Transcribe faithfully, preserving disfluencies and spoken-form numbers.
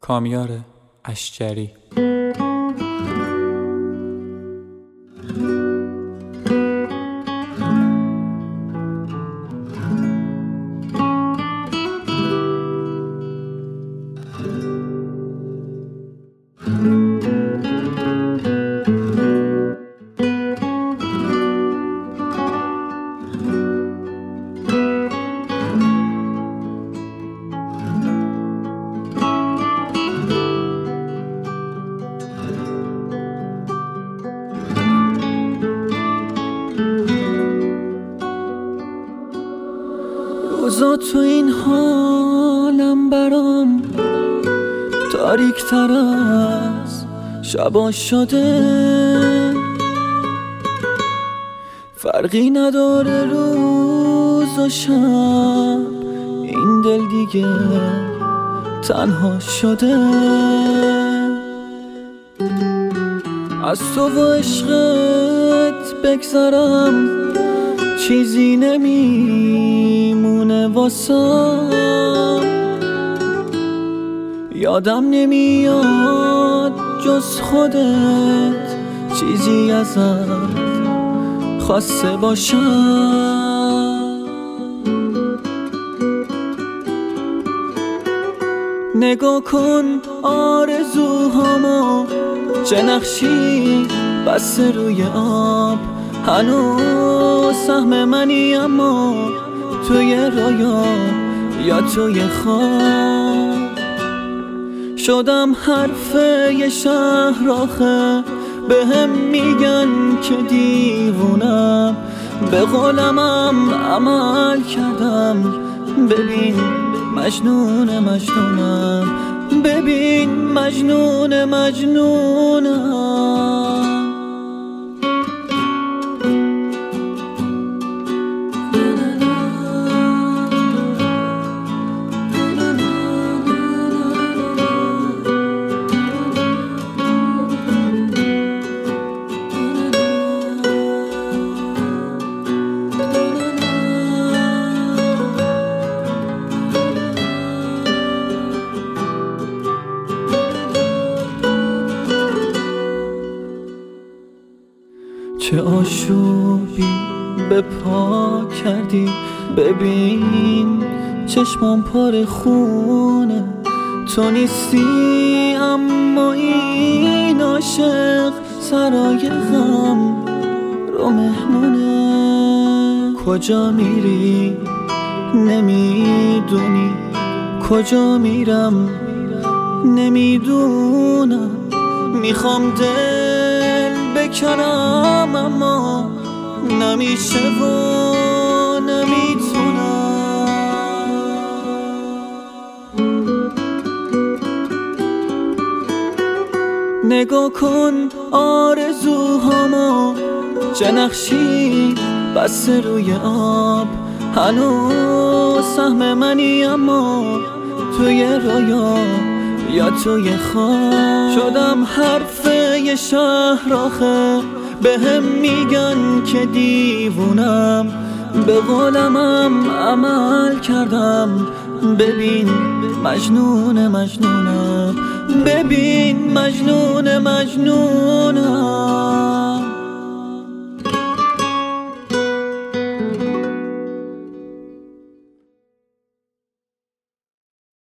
کامیار اشجری. روزا تو این حالم برام تاریک تر از شبا شده، فرقی نداره روز و شب، این دل دیگه تنها شده. از تو و عشقت بگذرم چیزی نمیمونه واسم، یادم نمیاد جز خودت چیزی ازت خواسته باشم. نگاه کن آرزوهامو چه نقشی بسته روی آب، هنوز سهم منی اما توی رویا یا توی خواب. شدم حرف یه شهر آخه، به هم میگن که دیوونم، به قولمم عمل کردم. ببین مجنون مجنونم، ببین مجنون مجنونم. چه آشوبی به پا کردی، ببین چشمام پر خونه. تو نیستی اما این عاشق سرای غم رو مهمونه. کجا میری نمیدونی، کجا میرم نمیدونم. میخوام دل بکنم اما نمیشه و نمیتونم. نگاه کن آرزوهامو چه نقشی بسته روی آب، هنوز سهم منی اما توی رویا یا توی خواب. شدم حرف یه شهر آخه، به هم میگن که دیوونم، به قولمم عمل کردم. ببین مجنون مجنونم، ببین مجنون مجنونم.